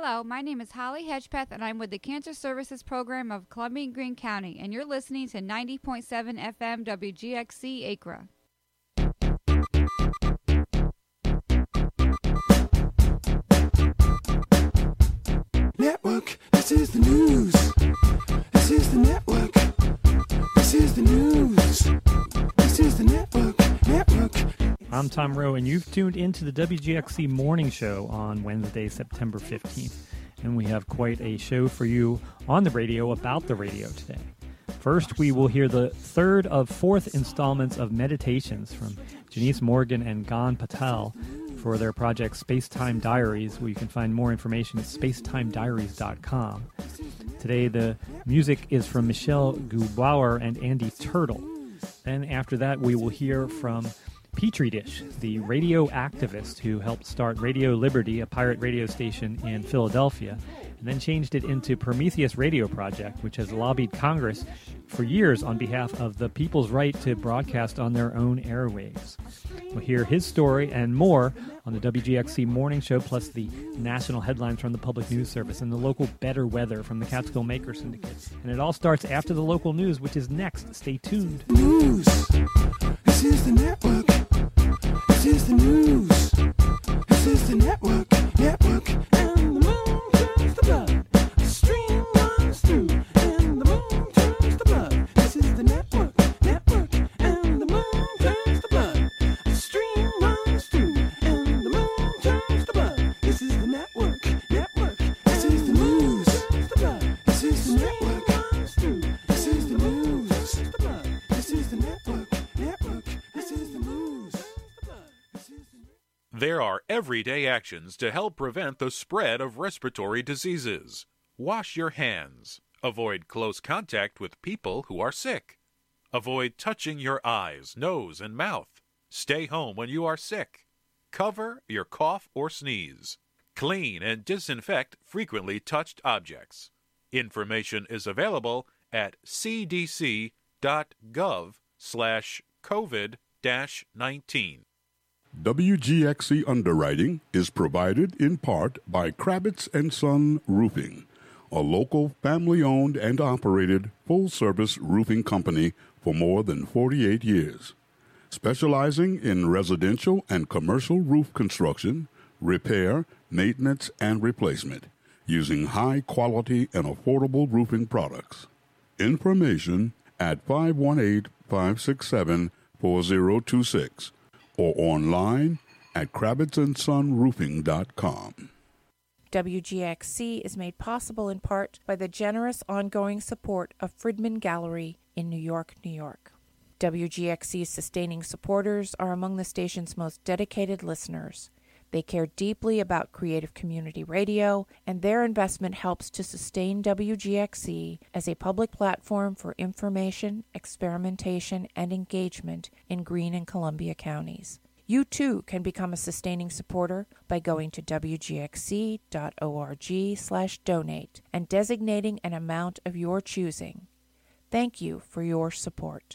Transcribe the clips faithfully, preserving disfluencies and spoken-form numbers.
Hello, my name is Holly Hedgepeth, and I'm with the Cancer Services Program of Columbia and Greene County, and you're listening to ninety point seven F M W G X C Acra. Network, this is the news. This is the network. This is the news. This is the network. Network. I'm Tom Rowe, and you've tuned into the W G X C Morning Show on Wednesday, September fifteenth. And we have quite a show for you on the radio about the radio today. First, we will hear the third of fourth installments of Meditations from Janice Morgan and Gan Patel for their project Spacetime Diaries, where you can find more information at spacetime diaries dot com. Today, the music is from Michelle Gubauer and Andy Turtle. Then after that, we will hear from Petri Dish, the radio activist who helped start Radio Liberty, a pirate radio station in Philadelphia, and then changed it into Prometheus Radio Project, which has lobbied Congress for years on behalf of the people's right to broadcast on their own airwaves. We'll hear his story and more on the W G X C Morning Show, plus the national headlines from the Public News Service and the local better weather from the Catskill Maker Syndicate. And it all starts after the local news, which is next. Stay tuned. News. This is the network. This is the news. This is the network. Network. And the moon turns to blood. A stream runs through. And the moon turns to blood. This is the network. Network. And the moon turns to blood. A stream runs through. And the moon turns to blood. This is the network. Network. This is the news. This is the network. This is the news. This is the network. Network. This is the news. There are everyday actions to help prevent the spread of respiratory diseases. Wash your hands. Avoid close contact with people who are sick. Avoid touching your eyes, nose, and mouth. Stay home when you are sick. Cover your cough or sneeze. Clean and disinfect frequently touched objects. Information is available at cdc.gov slash COVID nineteen. W G X C underwriting is provided in part by Kravitz and Son Roofing, a local family-owned and operated full-service roofing company for more than forty-eight years, specializing in residential and commercial roof construction, repair, maintenance, and replacement, using high-quality and affordable roofing products. Information at five one eight, five six seven, four zero two six or online at kravitz and son roofing dot com. W G X C is made possible in part by the generous ongoing support of Fridman Gallery in New York, New York. W G X C's sustaining supporters are among the station's most dedicated listeners. They care deeply about creative community radio, and their investment helps to sustain W G X C as a public platform for information, experimentation, and engagement in Greene and Columbia counties. You, too, can become a sustaining supporter by going to w g x c dot org slash donate and designating an amount of your choosing. Thank you for your support.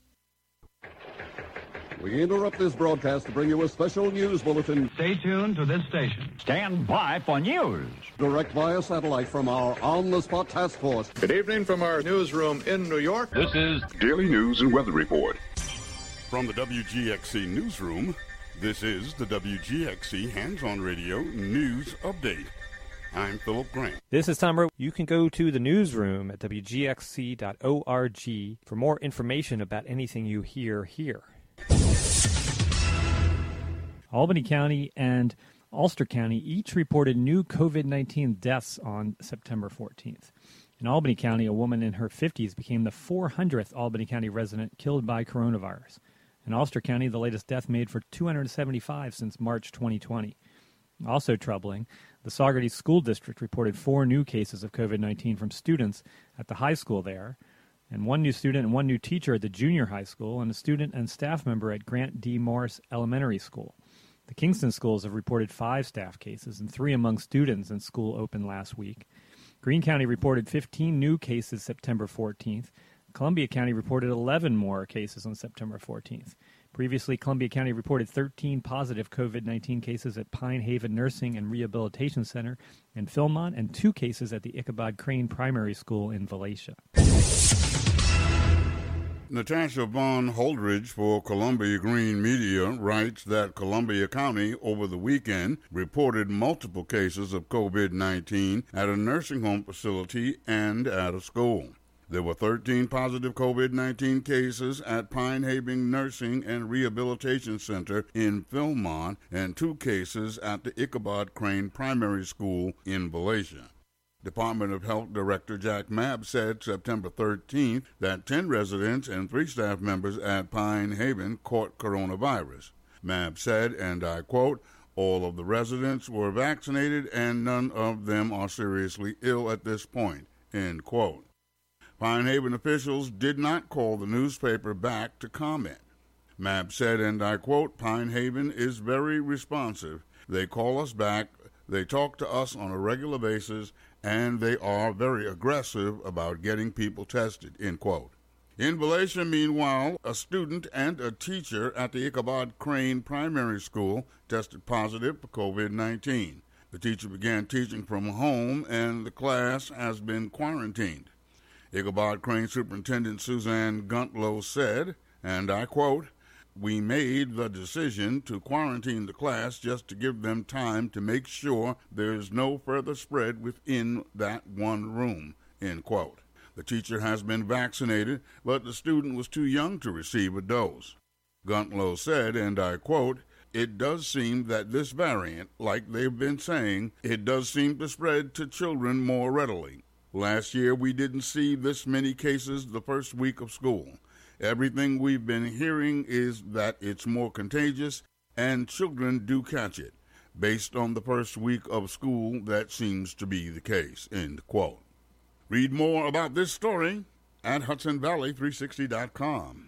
We interrupt this broadcast to bring you a special news bulletin. Stay tuned to this station. Stand by for news. Direct via satellite from our on-the-spot task force. Good evening from our newsroom in New York. This is Daily News and Weather Report. From the W G X C Newsroom, this is the W G X C Hands-On Radio News Update. I'm Philip Grant. This is Tom Rowe. You can go to the newsroom at w g x c dot org for more information about anything you hear here. Albany County and Ulster County each reported new COVID nineteen deaths on September fourteenth. In Albany County, a woman in her fifties became the four hundredth Albany County resident killed by coronavirus. In Ulster County, the latest death made for two hundred seventy-five since March twenty twenty. Also troubling, the Saugerties School District reported four new cases of COVID nineteen from students at the high school there, and one new student and one new teacher at the junior high school, and a student and staff member at Grant D. Morris Elementary School. The Kingston schools have reported five staff cases and three among students since school opened last week. Greene County reported fifteen new cases September fourteenth. Columbia County reported eleven more cases on September fourteenth. Previously, Columbia County reported thirteen positive COVID nineteen cases at Pine Haven Nursing and Rehabilitation Center in Philmont and two cases at the Ichabod Crane Primary School in Volusia. Natasha Vaughn Holdridge for Columbia Green Media writes that Columbia County over the weekend reported multiple cases of COVID nineteen at a nursing home facility and at a school. There were thirteen positive COVID nineteen cases at Pine Haven Nursing and Rehabilitation Center in Philmont and two cases at the Ichabod Crane Primary School in Volusia. Department of Health Director Jack Mabb said September thirteenth that ten residents and three staff members at Pine Haven caught coronavirus. Mabb said, and I quote, "All of the residents were vaccinated and none of them are seriously ill at this point," end quote. Pine Haven officials did not call the newspaper back to comment. Mabb said, and I quote, "Pine Haven is very responsive. They call us back, they talk to us on a regular basis, and they are very aggressive about getting people tested," end quote. In Volusia, meanwhile, a student and a teacher at the Ichabod Crane Primary School tested positive for COVID nineteen. The teacher began teaching from home, and the class has been quarantined. Ichabod Crane Superintendent Suzanne Guntlow said, and I quote, "We made the decision to quarantine the class just to give them time to make sure there's no further spread within that one room," end quote. The teacher has been vaccinated, but the student was too young to receive a dose. Guntlow said, and I quote, "It does seem that this variant, like they've been saying, it does seem to spread to children more readily. Last year we didn't see this many cases the first week of school. Everything we've been hearing is that it's more contagious and children do catch it. Based on the first week of school, that seems to be the case," end quote. Read more about this story at Hudson Valley three sixty dot com.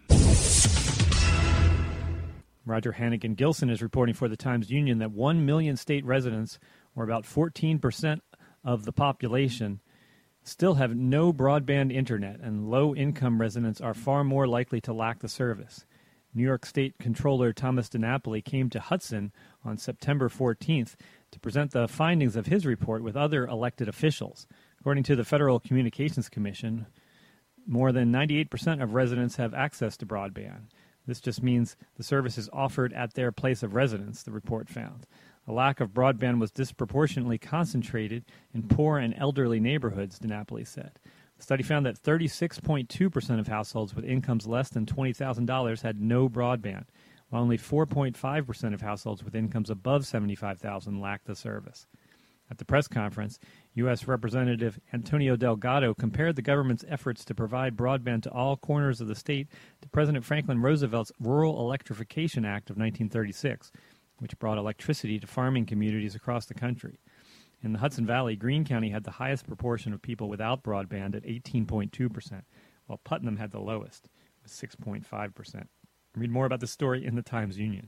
Roger Hannigan Gilson is reporting for the Times-Union that one million state residents, or about fourteen percent of the population, still have no broadband internet, and low-income residents are far more likely to lack the service. New York State Comptroller Thomas DiNapoli came to Hudson on September fourteenth to present the findings of his report with other elected officials. According to the Federal Communications Commission, more than ninety-eight percent of residents have access to broadband. This just means the service is offered at their place of residence, the report found. A lack of broadband was disproportionately concentrated in poor and elderly neighborhoods, DiNapoli said. The study found that thirty-six point two percent of households with incomes less than twenty thousand dollars had no broadband, while only four point five percent of households with incomes above seventy-five thousand dollars lacked the service. At the press conference, U S Representative Antonio Delgado compared the government's efforts to provide broadband to all corners of the state to President Franklin Roosevelt's Rural Electrification Act of nineteen thirty-six, which brought electricity to farming communities across the country. In the Hudson Valley, Greene County had the highest proportion of people without broadband at eighteen point two percent, while Putnam had the lowest, with six point five percent. Read more about this story in the Times-Union.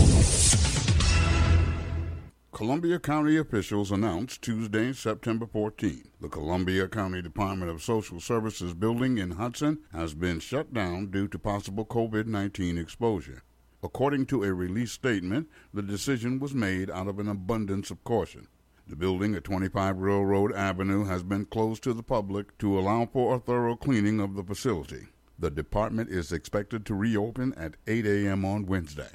Columbia County officials announced Tuesday, September fourteenth, the Columbia County Department of Social Services building in Hudson has been shut down due to possible COVID nineteen exposure. According to a release statement, the decision was made out of an abundance of caution. The building at twenty-five Railroad Avenue has been closed to the public to allow for a thorough cleaning of the facility. The department is expected to reopen at eight a.m. on Wednesday.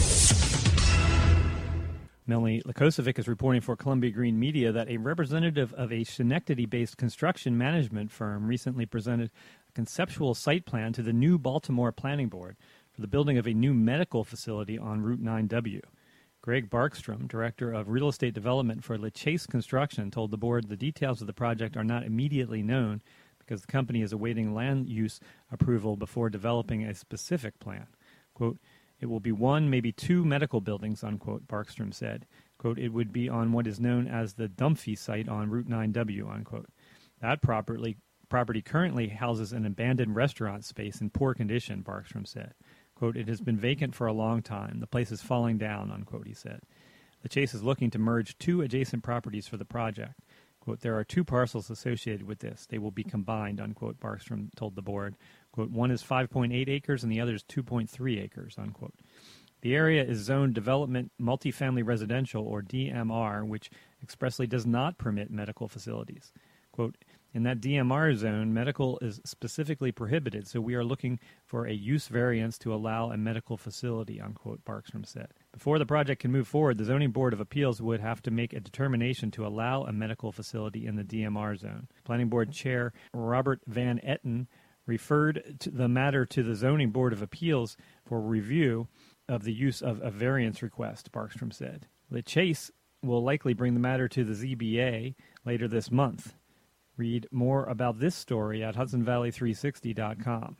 Melanie Lukosevic is reporting for Columbia Green Media that a representative of a Schenectady-based construction management firm recently presented a conceptual site plan to the new Baltimore Planning Board for the building of a new medical facility on Route nine W. Greg Barkstrom, Director of Real Estate Development for LeChase Construction, told the board the details of the project are not immediately known because the company is awaiting land use approval before developing a specific plan. Quote, "It will be one, maybe two medical buildings," unquote, Barkstrom said. Quote, "It would be on what is known as the Dumphy site on Route nine W," unquote. That property, property currently houses an abandoned restaurant space in poor condition, Barkstrom said. Quote, "It has been vacant for a long time. The place is falling down," unquote, he said. LeChase is looking to merge two adjacent properties for the project. Quote, there are two parcels associated with this. They will be combined, unquote, Barkstrom told the board. Quote, one is five point eight acres and the other is two point three acres, unquote. The area is zoned Development Multifamily Residential, or D M R, which expressly does not permit medical facilities. Quote, in that D M R zone, medical is specifically prohibited, so we are looking for a use variance to allow a medical facility, unquote, Barkstrom said. Before the project can move forward, the Zoning Board of Appeals would have to make a determination to allow a medical facility in the D M R zone. Planning Board Chair Robert Van Etten referred to the matter to the Zoning Board of Appeals for review of the use of a variance request, Barkstrom said. The Chase will likely bring the matter to the Z B A later this month. Read more about this story at Hudson Valley three sixty dot com.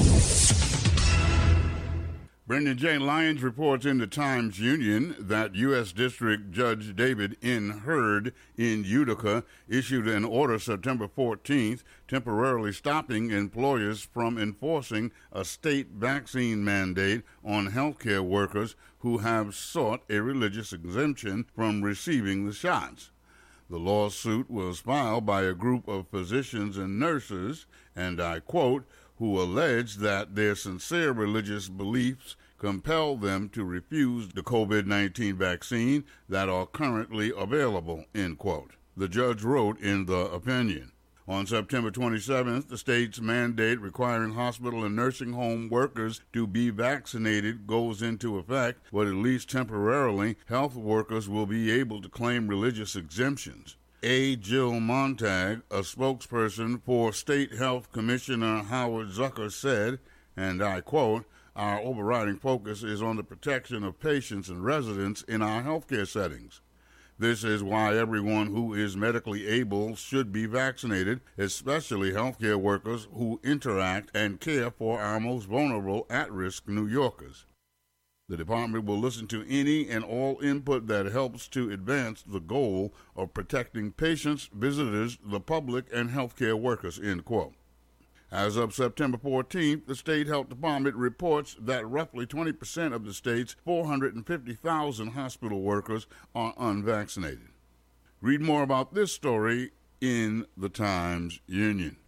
Brendan J. Lyons reports in the Times-Union that U S. District Judge David N. Hurd in Utica issued an order September fourteenth temporarily stopping employers from enforcing a state vaccine mandate on healthcare workers who have sought a religious exemption from receiving the shots. The lawsuit was filed by a group of physicians and nurses, and I quote, who allege that their sincere religious beliefs compel them to refuse the COVID nineteen vaccine that are currently available, end quote. The judge wrote in the opinion. On September twenty-seventh, the state's mandate requiring hospital and nursing home workers to be vaccinated goes into effect, but at least temporarily, health workers will be able to claim religious exemptions. A. Jill Montag, a spokesperson for State Health Commissioner Howard Zucker, said, and I quote, our overriding focus is on the protection of patients and residents in our healthcare settings. This is why everyone who is medically able should be vaccinated, especially healthcare workers who interact and care for our most vulnerable at-risk New Yorkers. The department will listen to any and all input that helps to advance the goal of protecting patients, visitors, the public, and healthcare workers, end quote. As of September fourteenth, the State Health Department reports that roughly twenty percent of the state's four hundred fifty thousand hospital workers are unvaccinated. Read more about this story in the Times-Union.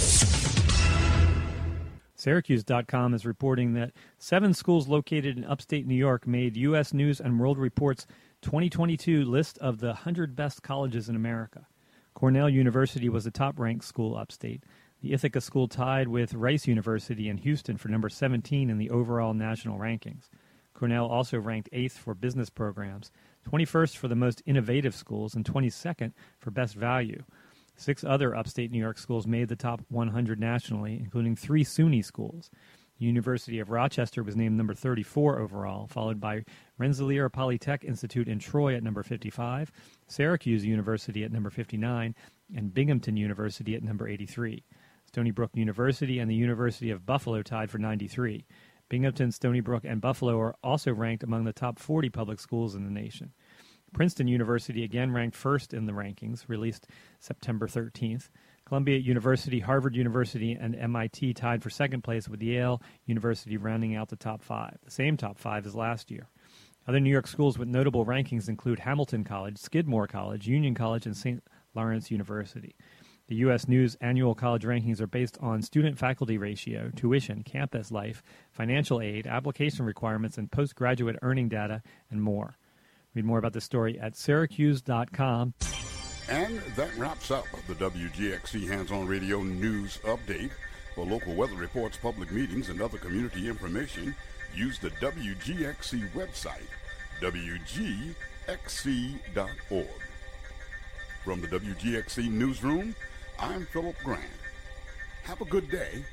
Syracuse dot com is reporting that seven schools located in upstate New York made U S. News and World Report's twenty twenty-two list of the one hundred best colleges in America. Cornell University was the top-ranked school upstate. The Ithaca School tied with Rice University in Houston for number seventeen in the overall national rankings. Cornell also ranked eighth for business programs, twenty-first for the most innovative schools, and twenty-second for best value. Six other upstate New York schools made the top one hundred nationally, including three SUNY schools. The University of Rochester was named number thirty-four overall, followed by Rensselaer Polytech Institute in Troy at number fifty-five, Syracuse University at number fifty-nine, and Binghamton University at number eighty-three. Stony Brook University and the University of Buffalo tied for ninety-three. Binghamton, Stony Brook, and Buffalo are also ranked among the top forty public schools in the nation. Princeton University again ranked first in the rankings, released September thirteenth. Columbia University, Harvard University, and M I T tied for second place, with Yale University rounding out the top five, the same top five as last year. Other New York schools with notable rankings include Hamilton College, Skidmore College, Union College, and Saint Lawrence University. The U S. News annual college rankings are based on student-faculty ratio, tuition, campus life, financial aid, application requirements, and postgraduate earning data, and more. Read more about this story at Syracuse dot com. And that wraps up the W G X C Hands-On Radio News Update. For local weather reports, public meetings, and other community information, use the W G X C website, W G X C dot org. From the W G X C Newsroom, I'm Philip Grant. Have a good day.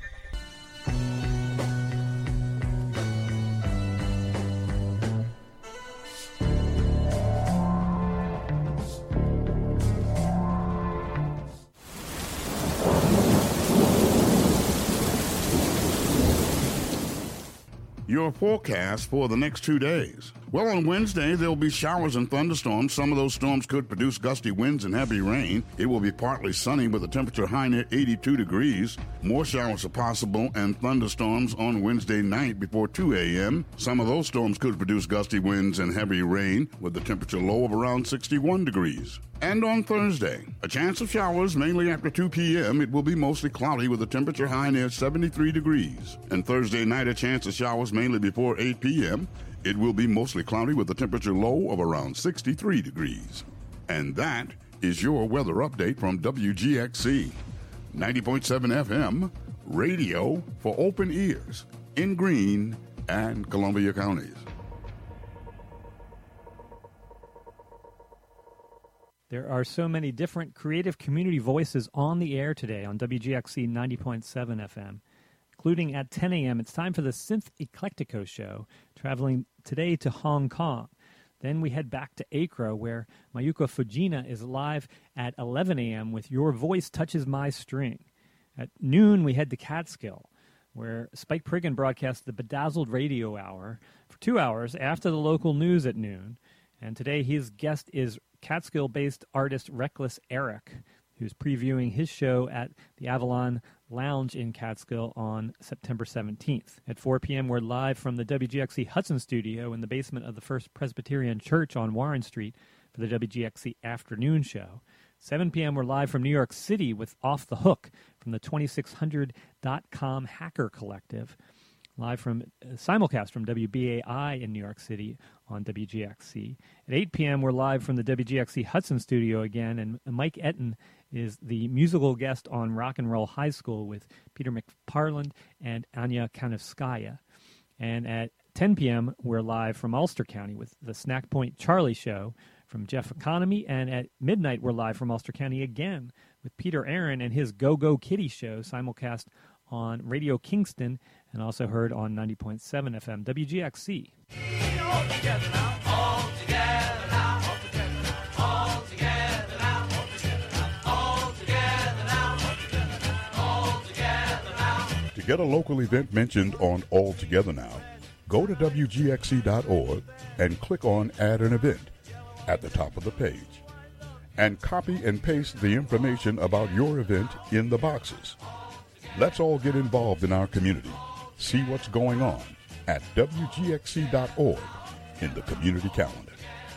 Your forecast for the next two days. Well, on Wednesday, there'll be showers and thunderstorms. Some of those storms could produce gusty winds and heavy rain. It will be partly sunny with a temperature high near eighty-two degrees. More showers are possible and thunderstorms on Wednesday night before two a.m. Some of those storms could produce gusty winds and heavy rain with a temperature low of around sixty-one degrees. And on Thursday, a chance of showers mainly after two p.m. It will be mostly cloudy with a temperature high near seventy-three degrees. And Thursday night, a chance of showers mainly before eight p.m. It will be mostly cloudy with a temperature low of around sixty-three degrees. And that is your weather update from W G X C. ninety point seven F M, radio for open ears in Greene and Columbia counties. There are so many different creative community voices on the air today on W G X C ninety point seven F M, including at ten a.m. It's time for the Synth Eclectico Show, traveling today to Hong Kong. Then we head back to Acre, where Mayuko Fujina is live at eleven a.m. with Your Voice Touches My String. At noon, we head to Catskill, where Spike Priggan broadcasts the Bedazzled Radio Hour for two hours after the local news at noon. And today his guest is Catskill-based artist Reckless Eric, who's previewing his show at the Avalon Lounge in Catskill on September seventeenth. At four p.m., we're live from the W G X C Hudson studio in the basement of the First Presbyterian Church on Warren Street for the W G X C Afternoon Show. seven p.m., we're live from New York City with Off the Hook from the twenty-six hundred dot com Hacker Collective. Live from uh, simulcast from W B A I in New York City on W G X C. At eight p.m., we're live from the W G X C Hudson studio again, and Mike Etten is the musical guest on Rock and Roll High School with Peter McParland and Anya Kanevskaya. And at ten p.m., we're live from Ulster County with the Snack Point Charlie Show from Jeff Economy, and at midnight, we're live from Ulster County again with Peter Aaron and his Go Go Kitty Show, simulcast on Radio Kingston and also heard on ninety point seven F M W G X C. All together now, all together now, all together now, all together now, all together now, all together now. To get a local event mentioned on All Together Now, go to W G X C dot org and click on Add an Event at the top of the page. And copy and paste the information about your event in the boxes. Let's all get involved in our community. See what's going on at W G X C dot org in the community calendar.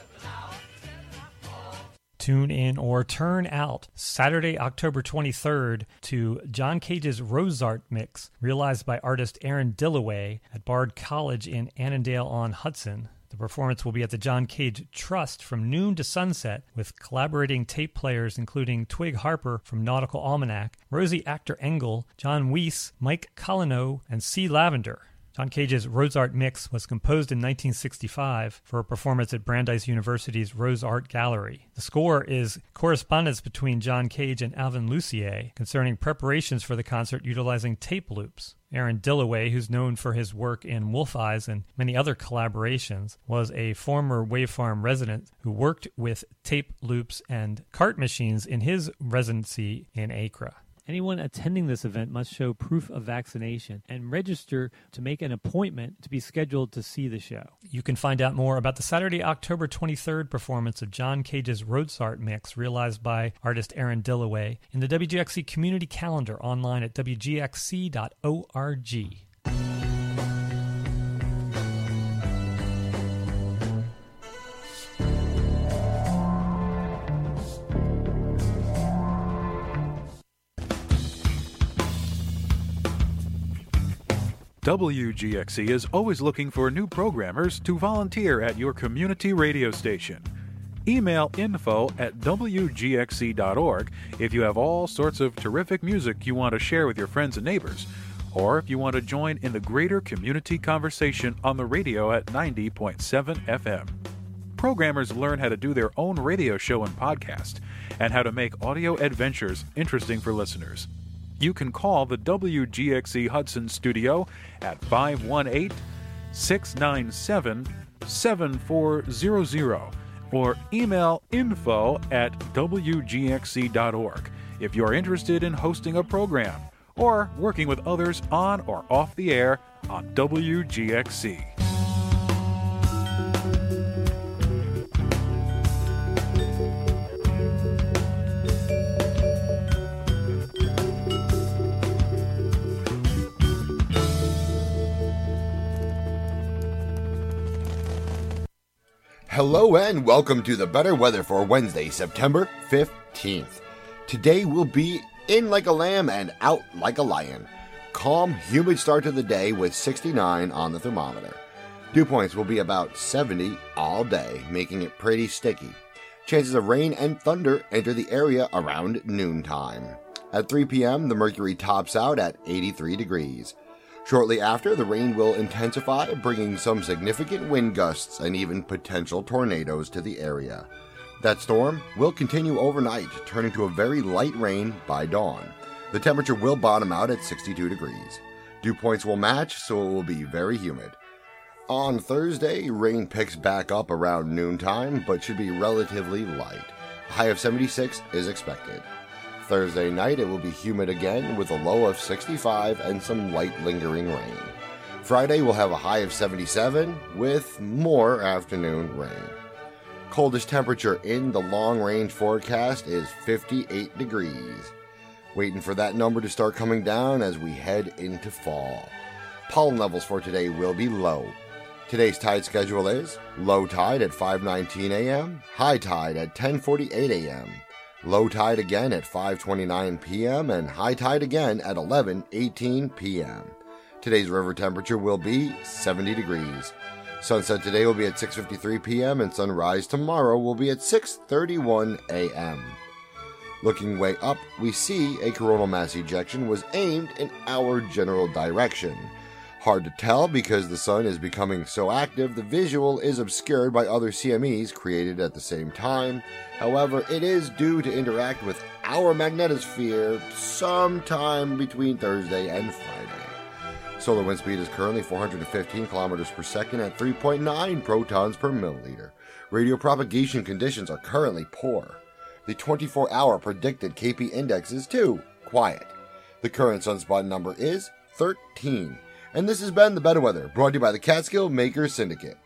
Tune in or turn out Saturday, October twenty-third to John Cage's Rosart Mix, realized by artist Aaron Dillaway at Bard College in Annandale-on-Hudson. The performance will be at the John Cage Trust from noon to sunset with collaborating tape players including Twig Harper from Nautical Almanac, Rosie Actor Engel, John Weiss, Mike Collino, and C. Lavender. John Cage's Rose Art Mix was composed in nineteen sixty-five for a performance at Brandeis University's Rose Art Gallery. The score is correspondence between John Cage and Alvin Lucier concerning preparations for the concert utilizing tape loops. Aaron Dillaway, who's known for his work in Wolf Eyes and many other collaborations, was a former Wave Farm resident who worked with tape loops and cart machines in his residency in Acre. Anyone attending this event must show proof of vaccination and register to make an appointment to be scheduled to see the show. You can find out more about the Saturday, October twenty-third performance of John Cage's Rosart Mix, realized by artist Aaron Dillaway, in the W G X C community calendar online at W G X C dot org. W G X C is always looking for new programmers to volunteer at your community radio station. Email info at W G X C dot org if you have all sorts of terrific music you want to share with your friends and neighbors, or if you want to join in the greater community conversation on the radio at ninety point seven F M. Programmers learn how to do their own radio show and podcast, and how to make audio adventures interesting for listeners. You can call the W G X C Hudson studio at five one eight, six nine seven, seven four zero zero or email info at W G X C dot org if you're interested in hosting a program or working with others on or off the air on W G X C. Hello and welcome to the better weather for Wednesday, September fifteenth. Today will be in like a lamb and out like a lion. Calm, humid start to the day with sixty-nine on the thermometer. Dew points will be about seventy all day, making it pretty sticky. Chances of rain and thunder enter the area around noontime. At three p.m., the mercury tops out at eighty-three degrees. Shortly after, the rain will intensify, bringing some significant wind gusts and even potential tornadoes to the area. That storm will continue overnight, turning to a very light rain by dawn. The temperature will bottom out at sixty-two degrees. Dew points will match, so it will be very humid. On Thursday, rain picks back up around noontime, but should be relatively light. A high of seventy-six is expected. Thursday night, it will be humid again with a low of sixty-five and some light lingering rain. Friday will have a high of seventy-seven with more afternoon rain. Coldest temperature in the long-range forecast is fifty-eight degrees. Waiting for that number to start coming down as we head into fall. Pollen levels for today will be low. Today's tide schedule is low tide at five nineteen a.m., high tide at ten forty-eight a.m., low tide again at five twenty-nine p.m., and high tide again at eleven eighteen p.m. Today's river temperature will be seventy degrees. Sunset today will be at six fifty-three p.m. and sunrise tomorrow will be at six thirty-one a.m. Looking way up, we see a coronal mass ejection was aimed in our general direction. Hard to tell because the sun is becoming so active, the visual is obscured by other C M Es created at the same time. However, it is due to interact with our magnetosphere sometime between Thursday and Friday. Solar wind speed is currently four hundred fifteen kilometers per second at three point nine protons per milliliter. Radio propagation conditions are currently poor. The twenty-four hour predicted K P index is too quiet. The current sunspot number is thirteen. And this has been The Better Weather, brought to you by the Catskill Makers Syndicate.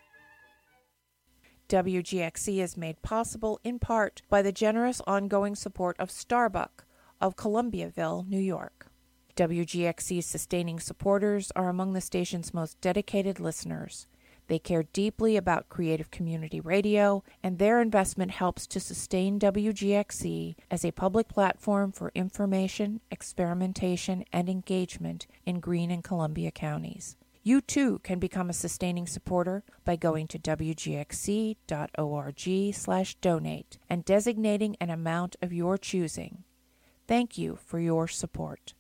W G X C is made possible in part by the generous ongoing support of Starbuck of Columbiaville, New York. W G X C's sustaining supporters are among the station's most dedicated listeners. They care deeply about creative community radio, and their investment helps to sustain W G X C as a public platform for information, experimentation, and engagement in Greene and Columbia counties. You too can become a sustaining supporter by going to w g x c dot org slash donate and designating an amount of your choosing. Thank you for your support.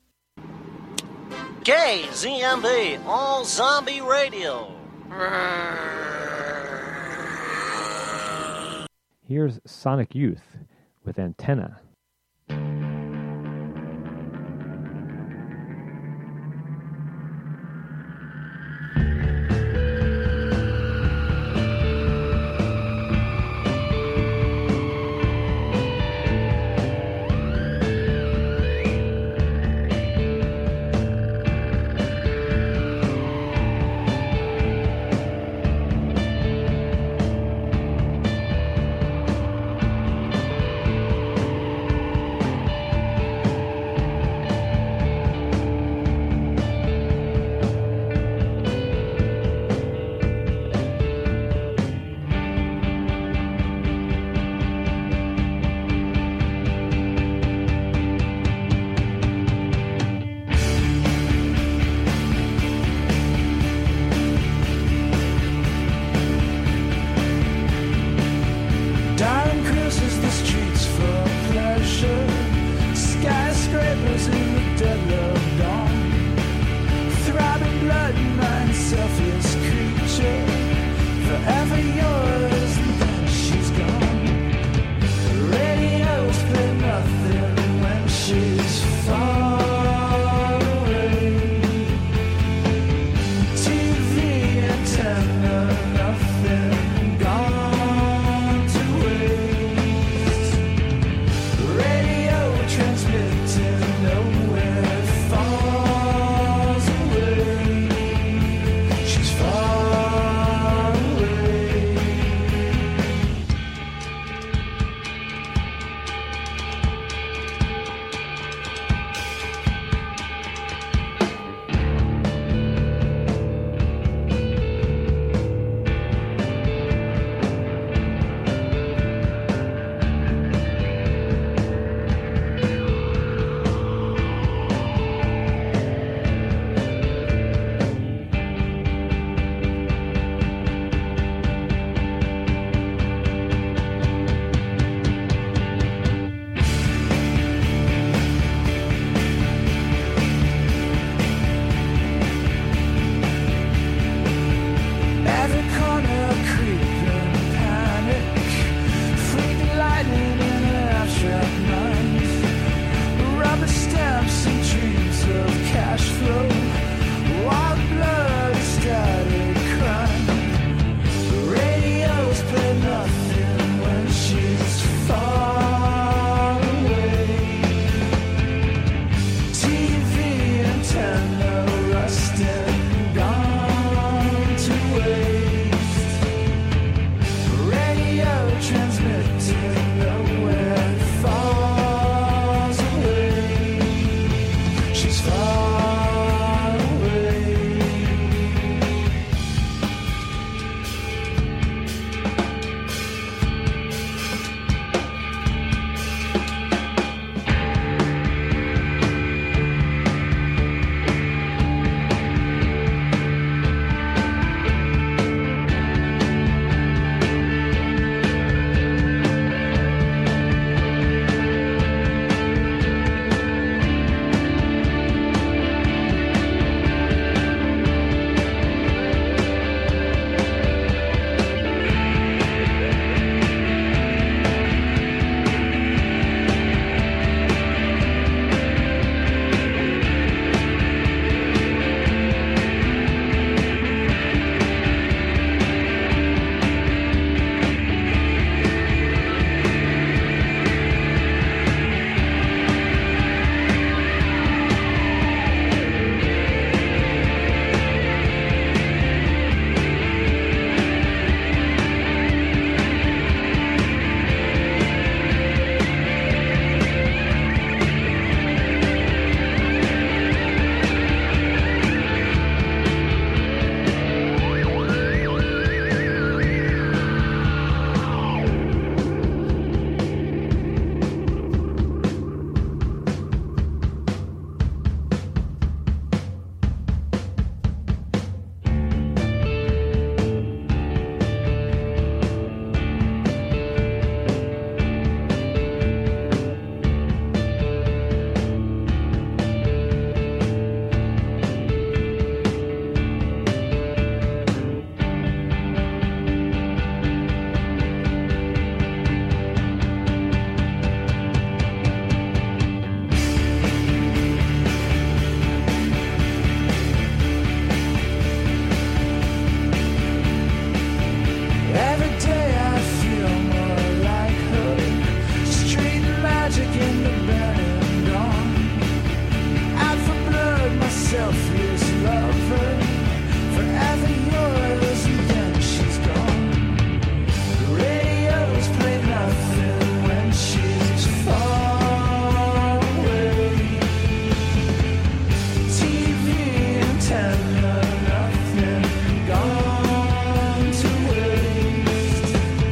K Z M B All Zombie Radio. Here's Sonic Youth with Antenna. She's far away. selfless lover, forever yours, and then she's gone. The radios play nothing when she's far away. T V antenna, nothing gone to waste.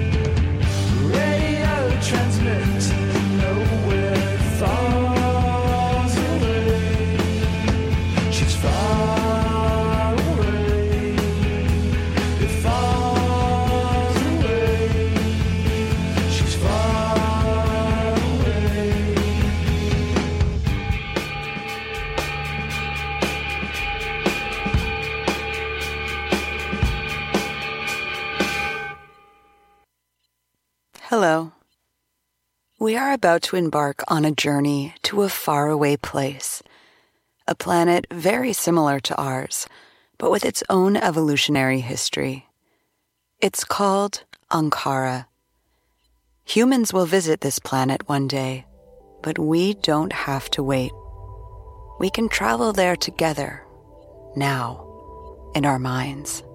Radio transmitting nowhere, falls away. She's far away. It falls away. She's far away. Hello. We are about to embark on a journey to a faraway place, a planet very similar to ours, but with its own evolutionary history. It's called Ankara. Humans will visit this planet one day, but we don't have to wait. We can travel there together, now, in our minds.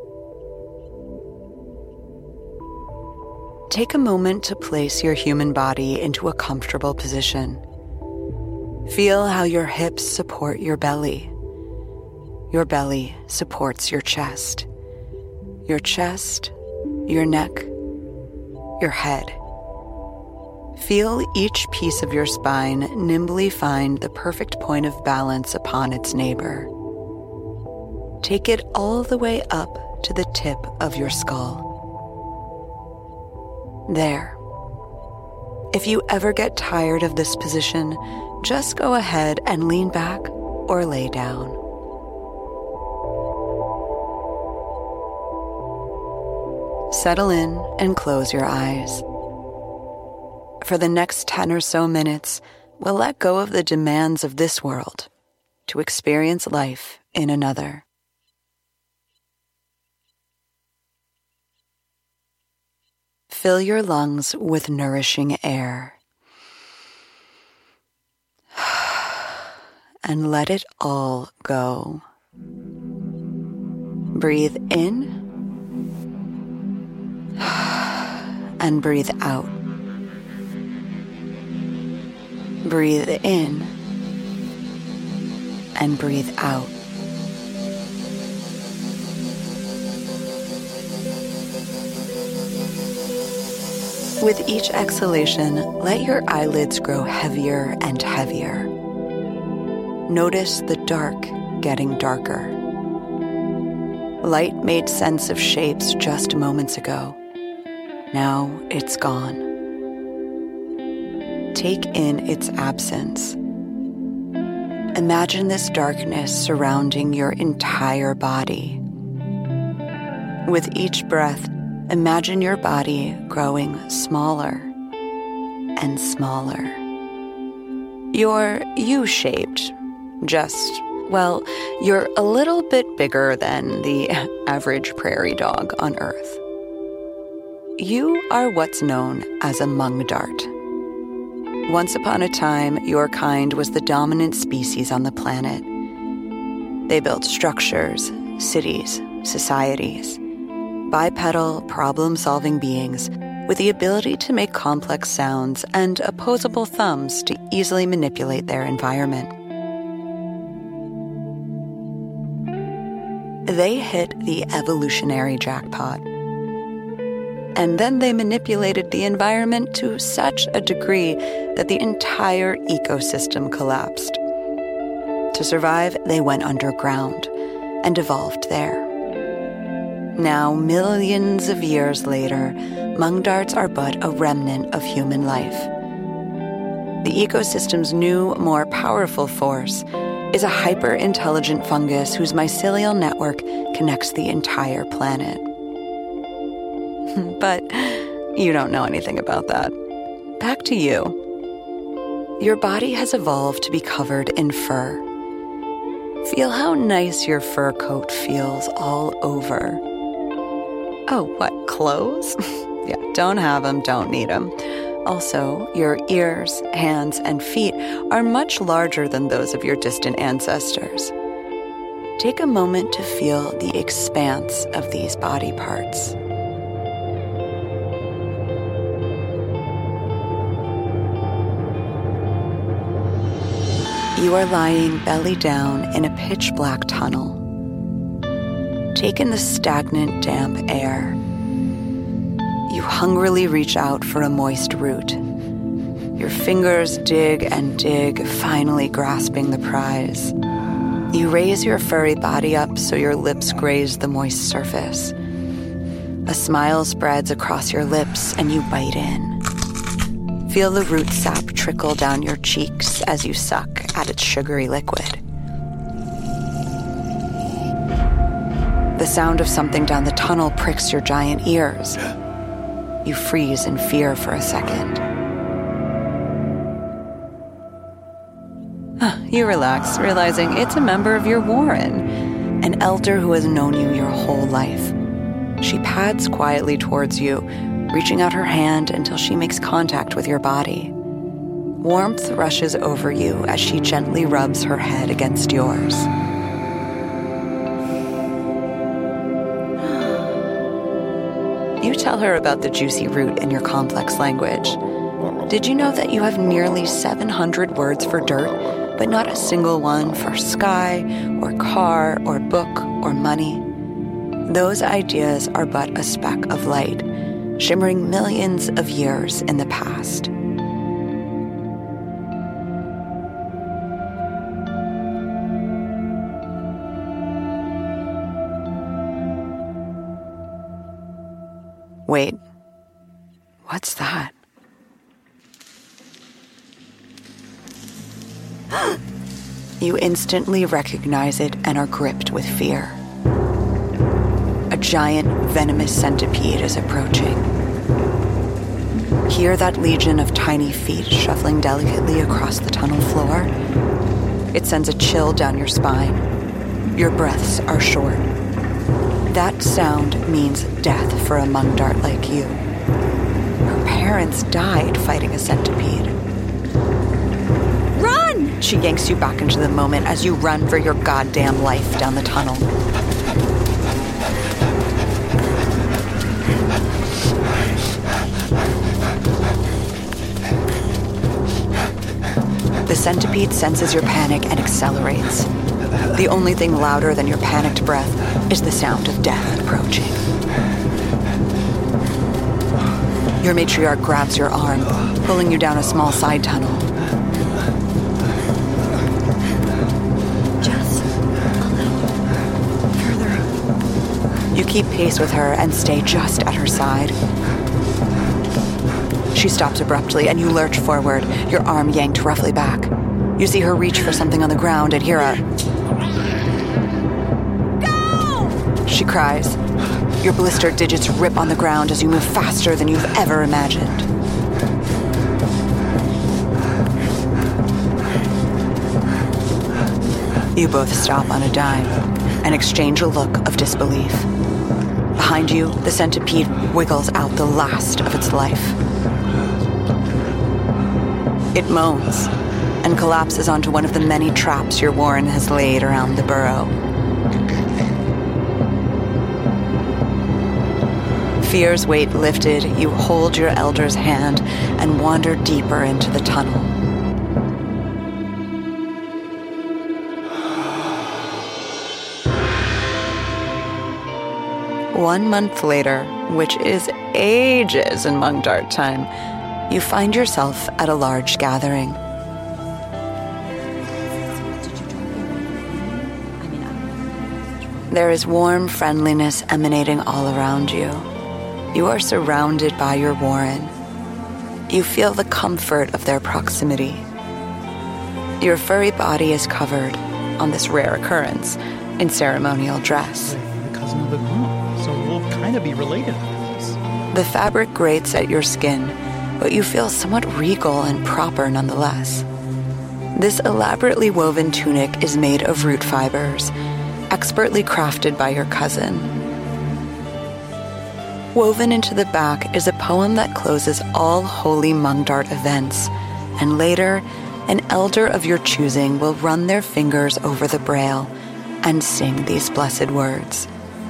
Take a moment to place your human body into a comfortable position. Feel how your hips support your belly. Your belly supports your chest. Your chest, your neck, your head. Feel each piece of your spine nimbly find the perfect point of balance upon its neighbor. Take it all the way up to the tip of your skull. There. If you ever get tired of this position, just go ahead and lean back or lay down. Settle in and close your eyes. For the next ten or so minutes, we'll let go of the demands of this world to experience life in another. Fill your lungs with nourishing air and let it all go. Breathe in and breathe out. Breathe in and breathe out. With each exhalation, let your eyelids grow heavier and heavier. Notice the dark getting darker. Light made sense of shapes just moments ago. Now it's gone. Take in its absence. Imagine this darkness surrounding your entire body. With each breath, imagine your body growing smaller and smaller. You're U-shaped, just, well, you're a little bit bigger than the average prairie dog on Earth. You are what's known as a mung dart. Once upon a time, your kind was the dominant species on the planet. They built structures, cities, societies. Bipedal, problem-solving beings with the ability to make complex sounds and opposable thumbs to easily manipulate their environment. They hit the evolutionary jackpot. And then they manipulated the environment to such a degree that the entire ecosystem collapsed. To survive, they went underground and evolved there. Now, millions of years later, mung darts are but a remnant of human life. The ecosystem's new, more powerful force is a hyper-intelligent fungus whose mycelial network connects the entire planet. But you don't know anything about that. Back to you. Your body has evolved to be covered in fur. Feel how nice your fur coat feels all over. Oh, what, clothes? Yeah, don't have them, don't need them. Also, your ears, hands, and feet are much larger than those of your distant ancestors. take a moment to feel the expanse of these body parts. You are lying belly down in a pitch-black tunnel. Take in the stagnant, damp air. You hungrily reach out for a moist root. Your fingers dig and dig, finally grasping the prize. You raise your furry body up so your lips graze the moist surface. A smile spreads across your lips and you bite in. Feel the root sap trickle down your cheeks as you suck at its sugary liquid. The sound of something down the tunnel pricks your giant ears. You freeze in fear for a second. You relax, realizing it's a member of your warren, an elder who has known you your whole life. She pads quietly towards you, reaching out her hand until she makes contact with your body. Warmth rushes over you as she gently rubs her head against yours. You tell her about the juicy root in your complex language. Did you know that you have nearly seven hundred words for dirt, but not a single one for sky, or car, or book, or money? Those ideas are but a speck of light, shimmering millions of years in the past. Wait, what's that? You instantly recognize it and are gripped with fear. A giant venomous centipede is approaching. Hear that legion of tiny feet shuffling delicately across the tunnel floor? It sends a chill down your spine. Your breaths are short. That sound means death for a Mungdart like you. Her parents died fighting a centipede. Run! She yanks you back into the moment as you run for your goddamn life down the tunnel. The centipede senses your panic and accelerates. The only thing louder than your panicked breath is the sound of death approaching. Your matriarch grabs your arm, pulling you down a small side tunnel. Just a little further. You keep pace with her and stay just at her side. She stops abruptly and you lurch forward, your arm yanked roughly back. You see her reach for something on the ground and hear a... Go! She cries. Your blistered digits rip on the ground as you move faster than you've ever imagined. You both stop on a dime and exchange a look of disbelief. Behind you, the centipede wiggles out the last of its life. It moans and collapses onto one of the many traps your warren has laid around the burrow. Fear's weight lifted, you hold your elder's hand and wander deeper into the tunnel. One month later, which is ages in Mungdart time, you find yourself at a large gathering. There is warm friendliness emanating all around you. You are surrounded by your warren. You feel the comfort of their proximity. Your furry body is covered, on this rare occurrence, in ceremonial dress. The cousin of the groom, so we'll kind of be related. The fabric grates at your skin, but you feel somewhat regal and proper nonetheless. This elaborately woven tunic is made of root fibers, expertly crafted by your cousin. Woven into the back is a poem that closes all holy Mungdart events, and later, an elder of your choosing will run their fingers over the braille, and sing these blessed words.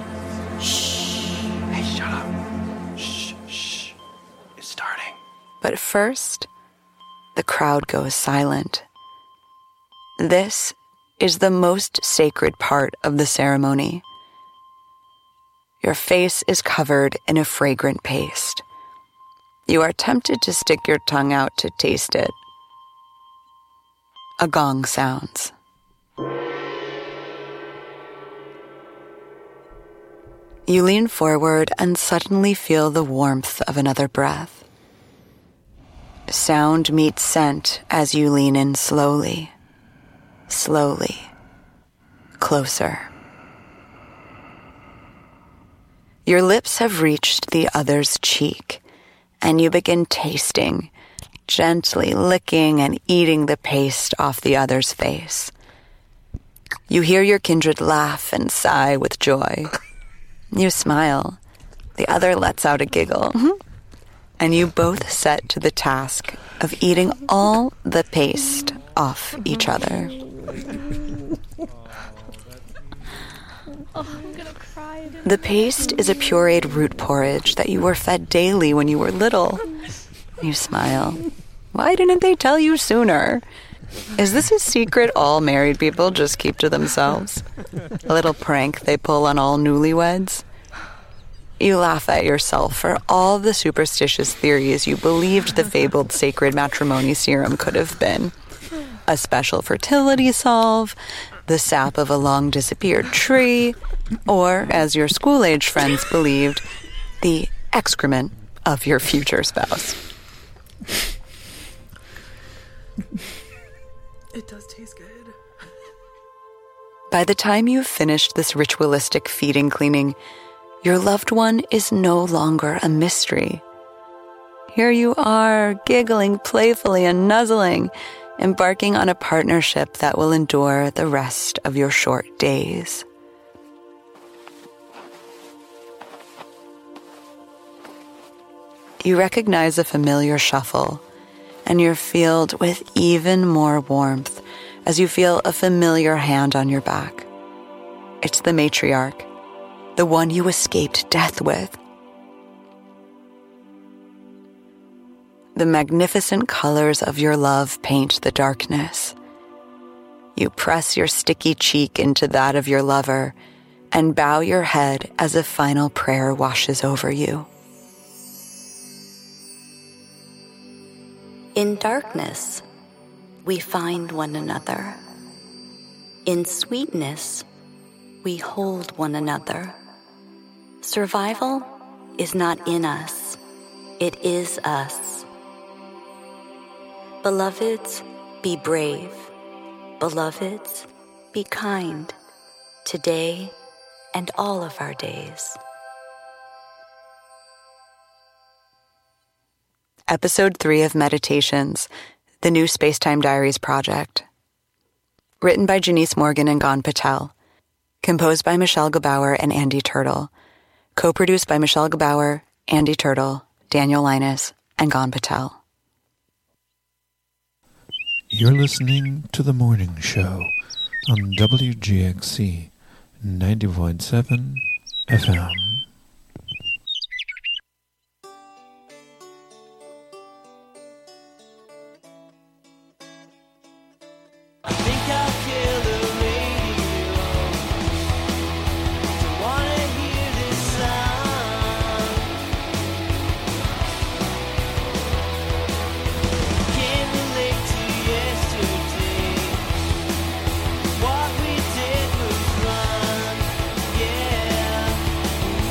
Hey, shut up. Shh, shh. It's starting. But first, the crowd goes silent. This is the most sacred part of the ceremony. Your face is covered in a fragrant paste. You are tempted to stick your tongue out to taste it. A gong sounds. You lean forward and suddenly feel the warmth of another breath. Sound meets scent as you lean in slowly, slowly, closer. Your lips have reached the other's cheek, and you begin tasting, gently licking and eating the paste off the other's face. You hear your kindred laugh and sigh with joy. You smile. The other lets out a giggle. And you both set to the task of eating all the paste off each other. Oh, I'm gonna cry. The paste is a pureed root porridge that you were fed daily when you were little. You smile. Why didn't they tell you sooner? Is this a secret all married people just keep to themselves? A little prank they pull on all newlyweds? You laugh at yourself for all the superstitious theories you believed the fabled sacred matrimony serum could have been. A special fertility salve, the sap of a long-disappeared tree, or, as your school-age friends believed, the excrement of your future spouse. It does taste good. By the time you've finished this ritualistic feeding cleaning, your loved one is no longer a mystery. Here you are, giggling playfully and nuzzling, embarking on a partnership that will endure the rest of your short days. You recognize a familiar shuffle, and you're filled with even more warmth as you feel a familiar hand on your back. It's the matriarch, the one you escaped death with. The magnificent colors of your love paint the darkness. You press your sticky cheek into that of your lover and bow your head as a final prayer washes over you. In darkness, we find one another. In sweetness, we hold one another. Survival is not in us, it is us. Beloveds, be brave. Beloveds, be kind. Today and all of our days. Episode three of Meditations, the new Spacetime Diaries project. Written by Janice Morgan and Gon Patel. Composed by Michelle Gebauer and Andy Turtle. Co-produced by Michelle Gebauer, Andy Turtle, Daniel Linus, and Gon Patel. You're listening to The Morning Show on W G X C ninety point seven F M. What we did was wrong, yeah.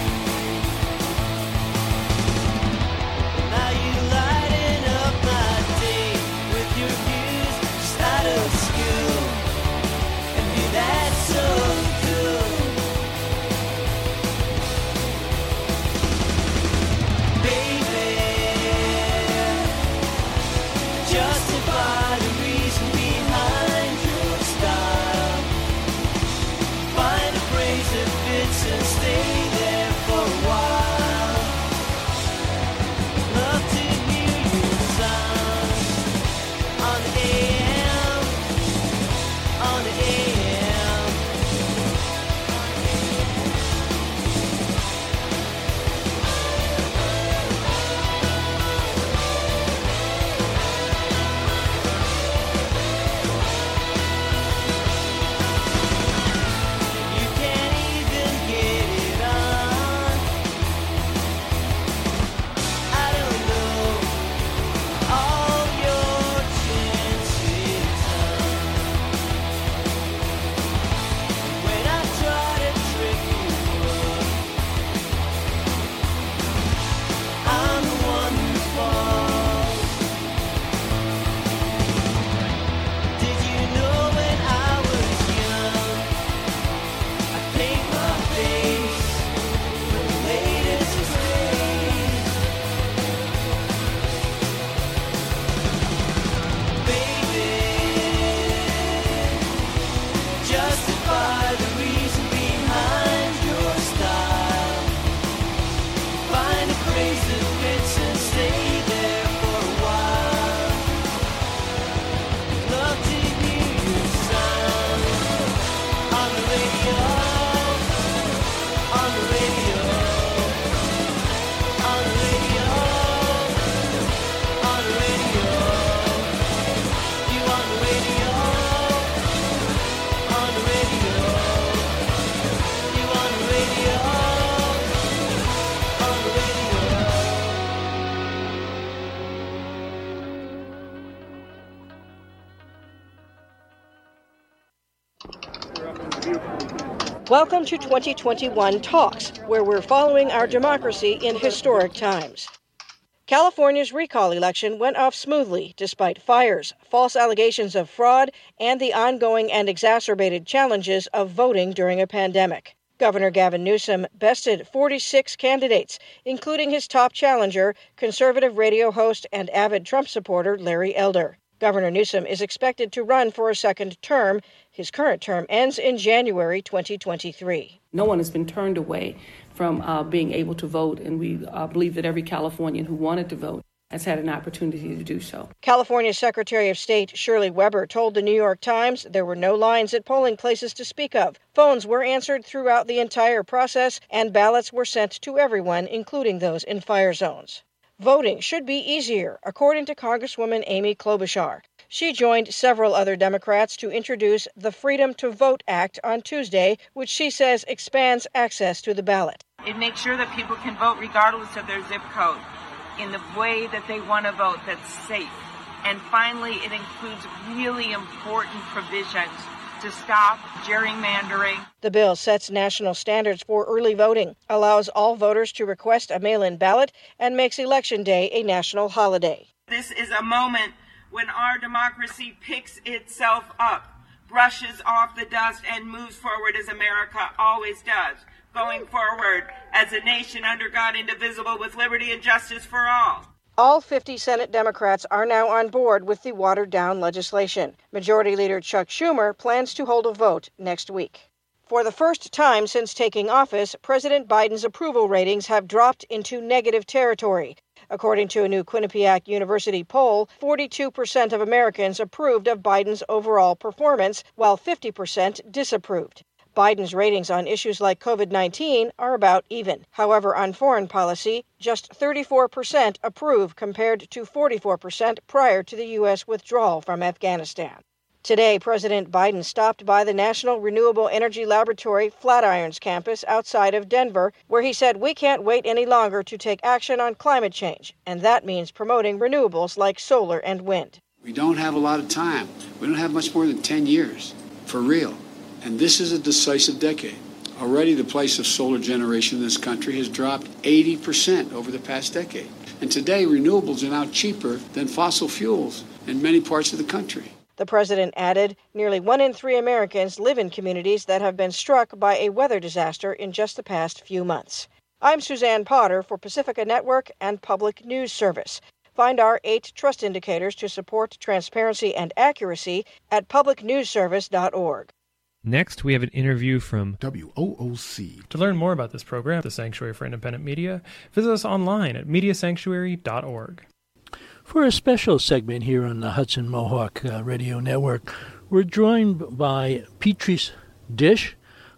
Welcome to twenty twenty-one Talks, where we're following our democracy in historic times. California's recall election went off smoothly despite fires, false allegations of fraud, and the ongoing and exacerbated challenges of voting during a pandemic. Governor Gavin Newsom bested forty-six candidates, including his top challenger, conservative radio host and avid Trump supporter Larry Elder. Governor Newsom is expected to run for a second term. His current term ends in January twenty twenty-three. No one has been turned away from uh, being able to vote, and we uh, believe that every Californian who wanted to vote has had an opportunity to do so. California Secretary of State Shirley Weber told the New York Times there were no lines at polling places to speak of. Phones were answered throughout the entire process, and ballots were sent to everyone, including those in fire zones. Voting should be easier, according to Congresswoman Amy Klobuchar. She joined several other Democrats to introduce the Freedom to Vote Act on Tuesday, which she says expands access to the ballot. It makes sure that people can vote regardless of their zip code in the way that they want to vote that's safe. And finally, it includes really important provisions to stop gerrymandering. The bill sets national standards for early voting, allows all voters to request a mail-in ballot, and makes Election Day a national holiday. This is a moment when our democracy picks itself up, brushes off the dust, and moves forward as America always does, going forward as a nation under God, indivisible, with liberty and justice for all. All fifty Senate Democrats are now on board with the watered-down legislation. Majority Leader Chuck Schumer plans to hold a vote next week. For the first time since taking office, President Biden's approval ratings have dropped into negative territory. According to a new Quinnipiac University poll, forty-two percent of Americans approved of Biden's overall performance, while fifty percent disapproved. Biden's ratings on issues like COVID nineteen are about even. However, on foreign policy, just thirty-four percent approve compared to forty-four percent prior to the U S withdrawal from Afghanistan. Today, President Biden stopped by the National Renewable Energy Laboratory Flatirons campus outside of Denver, where he said we can't wait any longer to take action on climate change, and that means promoting renewables like solar and wind. We don't have a lot of time. We don't have much more than ten years, for real. And this is a decisive decade. Already the price of solar generation in this country has dropped eighty percent over the past decade. And today, renewables are now cheaper than fossil fuels in many parts of the country. The president added, nearly one in three Americans live in communities that have been struck by a weather disaster in just the past few months. I'm Suzanne Potter for Pacifica Network and Public News Service. Find our eight trust indicators to support transparency and accuracy at public news service dot org. Next, we have an interview from W O O C. To learn more about this program, the Sanctuary for Independent Media, visit us online at media sanctuary dot org. For a special segment here on the Hudson Mohawk uh, Radio Network, we're joined by Petrice Dish,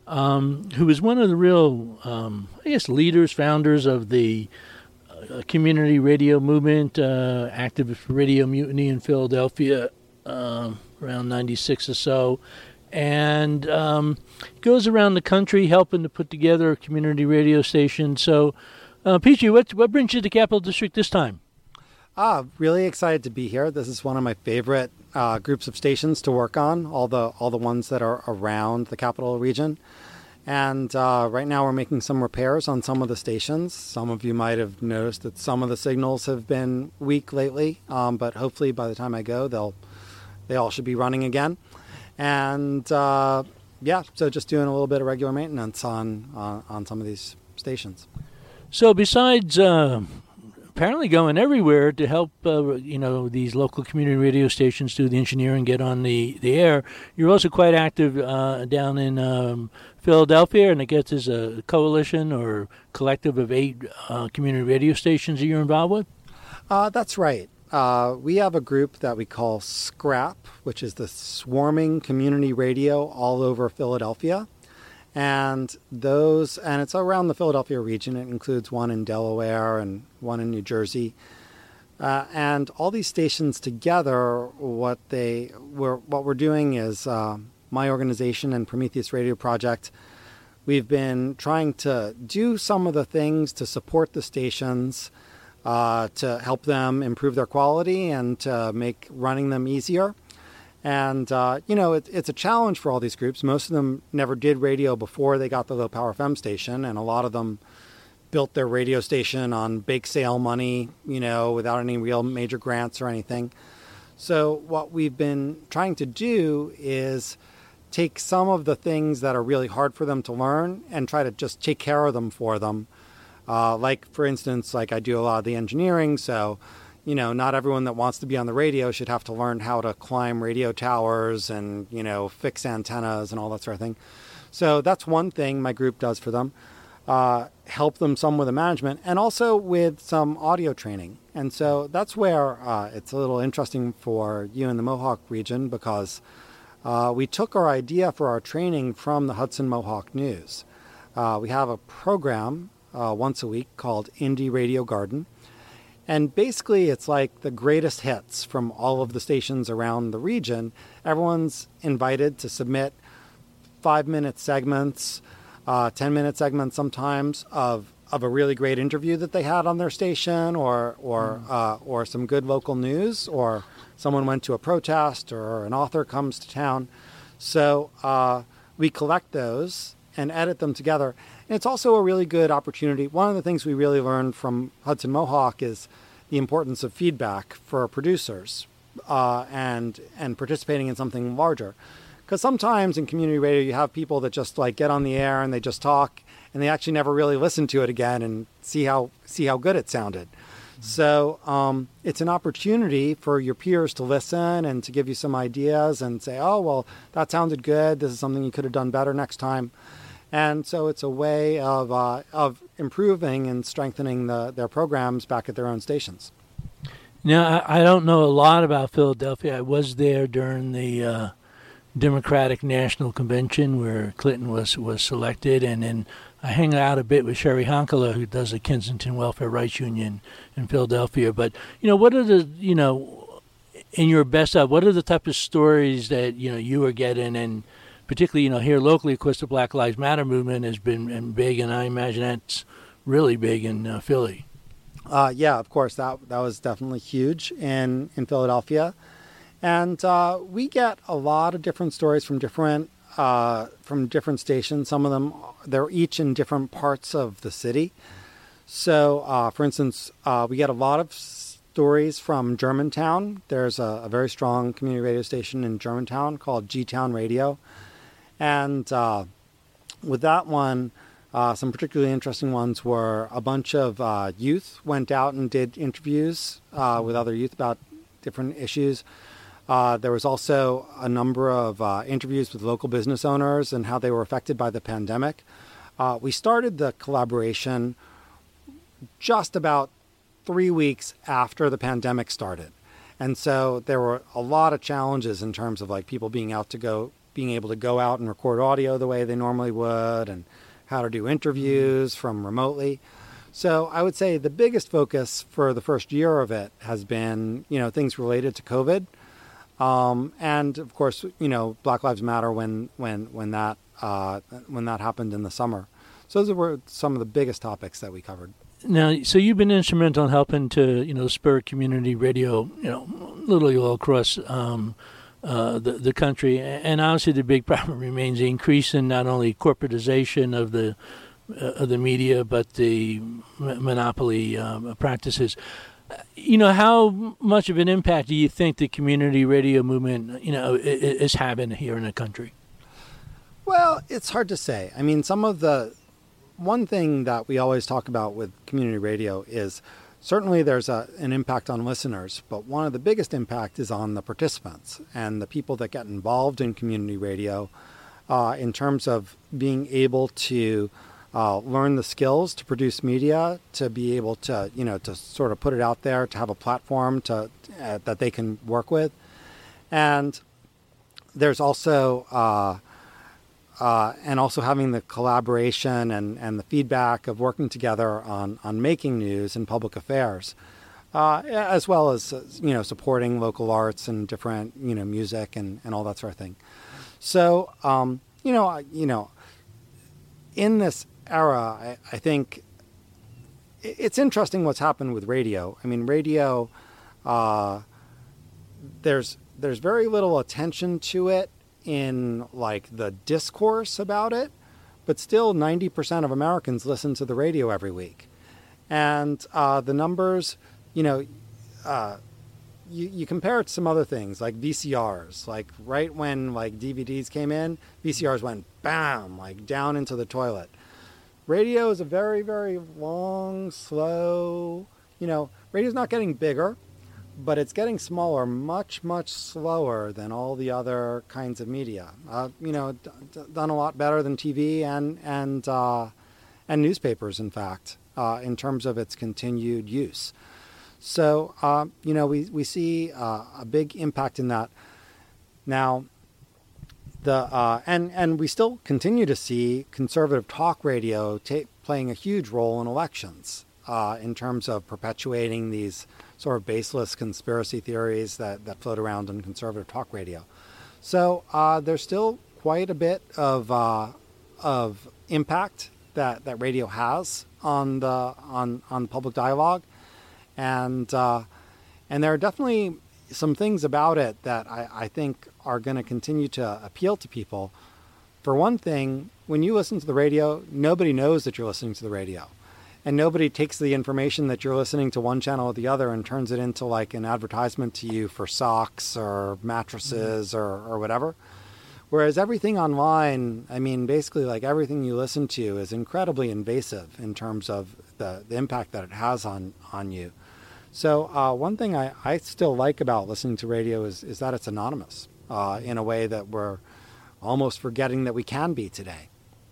um, who is one of the real, um, I guess, leaders, founders of the uh, community radio movement, uh, activist radio mutiny in Philadelphia uh, around ninety-six or so, and um, goes around the country helping to put together a community radio station. So, uh, Peachy, what, what brings you to Capital District this time? Ah, really excited to be here. This is one of my favorite uh, groups of stations to work on, all the all the ones that are around the capital region. And uh, right now we're making some repairs on some of the stations. Some of you might have noticed that some of the signals have been weak lately, um, but hopefully by the time I go, they'll they all should be running again. And uh, yeah, so just doing a little bit of regular maintenance on uh, on some of these stations. So besides uh, apparently going everywhere to help uh, you know these local community radio stations do the engineering, get on the, the air, you're also quite active uh, down in um, Philadelphia, and I guess there's a coalition or collective of eight uh, community radio stations that you're involved with? Uh, that's right. Uh, we have a group that we call SCRAP, which is the Swarming Community Radio all over Philadelphia. And those, and it's around the Philadelphia region. It includes one in Delaware and one in New Jersey. Uh, and all these stations together, what they were, what we're doing is uh, my organization and Prometheus Radio Project. We've been trying to do some of the things to support the stations, uh, to help them improve their quality and to make running them easier. And, uh, you know, it, it's a challenge for all these groups. Most of them never did radio before they got the Low Power F M station, and a lot of them built their radio station on bake sale money, you know, without any real major grants or anything. So what we've been trying to do is take some of the things that are really hard for them to learn and try to just take care of them for them. Uh, like, for instance, like I do a lot of the engineering, so, you know, not everyone that wants to be on the radio should have to learn how to climb radio towers and, you know, fix antennas and all that sort of thing. So that's one thing my group does for them. Uh, help them some with the management and also with some audio training. And so that's where uh, it's a little interesting for you in the Mohawk region, because uh, we took our idea for our training from the Hudson Mohawk News. Uh, we have a program uh, once a week called Indie Radio Garden. And basically it's like the greatest hits from all of the stations around the region. Everyone's invited to submit five-minute segments, Uh, ten-minute segments sometimes of, of a really great interview that they had on their station, or or mm. uh, or some good local news, or someone went to a protest, or an author comes to town. So uh, we collect those and edit them together. And it's also a really good opportunity. One of the things we really learned from Hudson Mohawk is the importance of feedback for producers uh, and and participating in something larger. Because sometimes in community radio, you have people that just like get on the air and they just talk, and they actually never really listen to it again and see how see how good it sounded. Mm-hmm. So um, it's an opportunity for your peers to listen and to give you some ideas and say, oh, well, that sounded good. This is something you could have done better next time. And so it's a way of uh, of improving and strengthening the, their programs back at their own stations. Now, I, I don't know a lot about Philadelphia. I was there during the Uh... Democratic National Convention where Clinton was was selected, and then I hang out a bit with Sherry Honkala, who does the Kensington Welfare Rights Union in Philadelphia. But you know, what are the you know, in your best of, what are the type of stories that you know you are getting, and particularly you know here locally, of course, the Black Lives Matter movement has been big, and I imagine that's really big in uh, Philly. Uh, yeah, of course, that that was definitely huge in in Philadelphia. And uh, we get a lot of different stories from different uh, from different stations. Some of them, they're each in different parts of the city. So, uh, for instance, uh, we get a lot of stories from Germantown. There's a, a very strong community radio station in Germantown called G-Town Radio. And uh, with that one, uh, some particularly interesting ones were a bunch of uh, youth went out and did interviews uh, with other youth about different issues. Uh, there was also a number of uh, interviews with local business owners and how they were affected by the pandemic. Uh, we started the collaboration just about three weeks after the pandemic started. And so there were a lot of challenges in terms of like people being out to go, being able to go out and record audio the way they normally would, and how to do interviews from remotely. So I would say the biggest focus for the first year of it has been, you know, things related to COVID. Um, and of course, you know, Black Lives Matter when when when that uh, when that happened in the summer. So those were some of the biggest topics that we covered. Now, so you've been instrumental in helping to you know spur community radio, you know, literally all across um, uh, the the country. And obviously, the big problem remains the increase in not only corporatization of the uh, of the media, but the monopoly um, practices. You know, how much of an impact do you think the community radio movement, you know, is having here in the country? Well, it's hard to say. I mean, some of the one thing that we always talk about with community radio is certainly there's a, an impact on listeners, but one of the biggest impact is on the participants and the people that get involved in community radio uh, in terms of being able to Uh, learn the skills to produce media, to be able to, you know, to sort of put it out there, to have a platform to uh, that they can work with. And there's also, uh, uh, and also having the collaboration and, and the feedback of working together on, on making news and public affairs, uh, as well as, you know, supporting local arts and different, you know, music and, and all that sort of thing. So, um, you know, you know, in this era, I, I think it's interesting what's happened with radio. I mean, radio, uh, there's there's very little attention to it in like the discourse about it, but still ninety percent of Americans listen to the radio every week. And uh, the numbers, you know, uh, you, you compare it to some other things like V C Rs. Like right when like D V Ds came in, V C Rs went bam, like down into the toilet. Radio is a very, very long, slow, you know, radio's not getting bigger, but it's getting smaller, much, much slower than all the other kinds of media. Uh, you know, d- d- done a lot better than T V and and uh, and newspapers, in fact, uh, in terms of its continued use. So, uh, you know, we we see uh, a big impact in that. Now, the uh, and and we still continue to see conservative talk radio ta- playing a huge role in elections uh, in terms of perpetuating these sort of baseless conspiracy theories that, that float around on conservative talk radio. So uh, there's still quite a bit of uh, of impact that, that radio has on the on on public dialogue, and uh, and there are definitely some things about it that I, I think are going to continue to appeal to people. For one thing, when you listen to the radio, nobody knows that you're listening to the radio. And nobody takes the information that you're listening to one channel or the other and turns it into like an advertisement to you for socks or mattresses mm-hmm. or, or whatever. Whereas everything online, I mean, basically like everything you listen to is incredibly invasive in terms of the, the impact that it has on, on you. So uh, one thing I, I still like about listening to radio is, is that it's anonymous uh, in a way that we're almost forgetting that we can be today.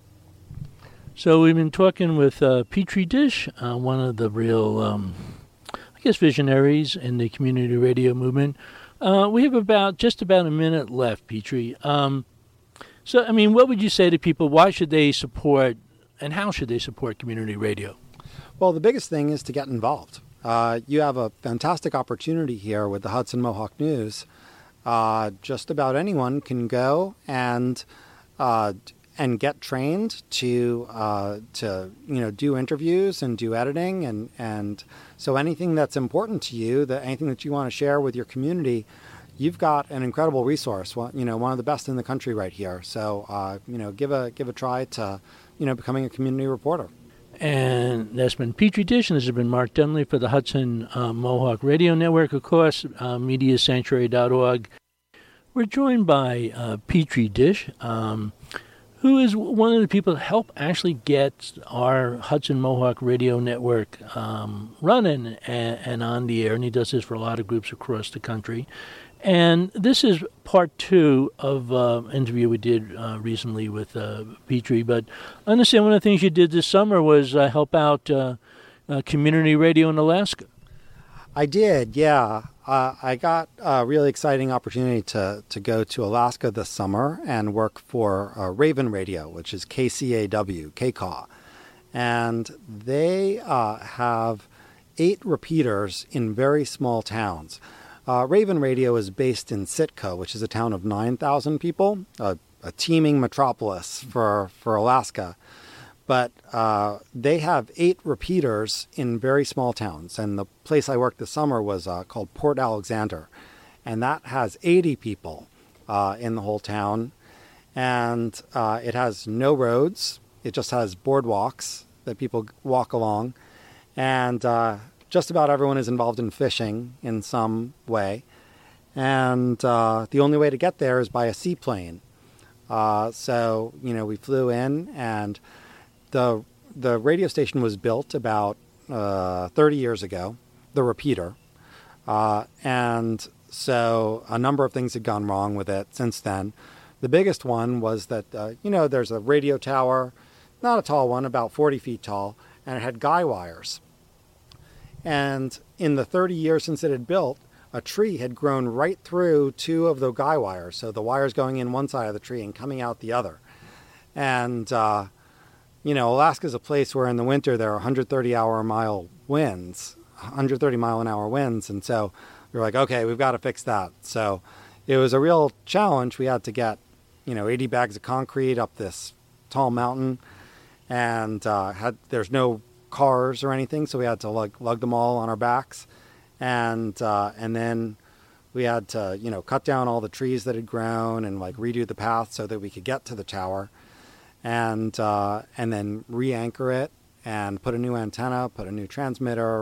So we've been talking with uh, Petri Dish, uh, one of the real, um, I guess, visionaries in the community radio movement. Uh, we have about just about a minute left, Petri. Um, so, I mean, what would you say to people? Why should they support, and how should they support community radio? Well, the biggest thing is to get involved. Uh, you have a fantastic opportunity here with the Hudson Mohawk News. Uh, just about anyone can go and uh, and get trained to uh, to you know do interviews and do editing, and and so anything that's important to you, that anything that you want to share with your community, you've got an incredible resource. Well, you know, one of the best in the country right here. So uh, you know, give a give a try to you know becoming a community reporter. And that's been Petri Dish, and this has been Mark Dunley for the Hudson uh, Mohawk Radio Network, of course, uh, media sanctuary dot org. We're joined by uh, Petri Dish, um, who is one of the people that help actually get our Hudson Mohawk Radio Network um, running and, and on the air, and he does this for a lot of groups across the country. And this is part two of uh, an interview we did uh, recently with uh, Petri. But I understand one of the things you did this summer was uh, help out uh, uh, community radio in Alaska. I did, yeah. Uh, I got a really exciting opportunity to, to go to Alaska this summer and work for uh, Raven Radio, which is K C A W, K C A W. And they uh, have eight repeaters in very small towns. Uh, Raven Radio is based in Sitka, which is a town of nine thousand people, a, a teeming metropolis for, for Alaska. But uh, they have eight repeaters in very small towns. And the place I worked this summer was uh, called Port Alexander. And that has eighty people uh, in the whole town. And uh, it has no roads. It just has boardwalks that people walk along. And uh, just about everyone is involved in fishing in some way. And uh, the only way to get there is by a seaplane. Uh, so, you know, we flew in, and the the radio station was built about uh, thirty years ago, the repeater. Uh, and so a number of things had gone wrong with it since then. The biggest one was that, uh, you know, there's a radio tower, not a tall one, about forty feet tall, and it had guy wires. And in the thirty years since it had built, a tree had grown right through two of the guy wires. So the wires going in one side of the tree and coming out the other. And, uh, you know, Alaska's a place where in the winter there are one hundred thirty hour mile winds, one hundred thirty mile an hour winds. And so we were like, okay, we've got to fix that. So it was a real challenge. We had to get, you know, eighty bags of concrete up this tall mountain. And uh, had there's no cars or anything, so we had to lug, lug them all on our backs, and uh, and then we had to, you know, cut down all the trees that had grown and like redo the path so that we could get to the tower, and uh, and then re-anchor it and put a new antenna, put a new transmitter,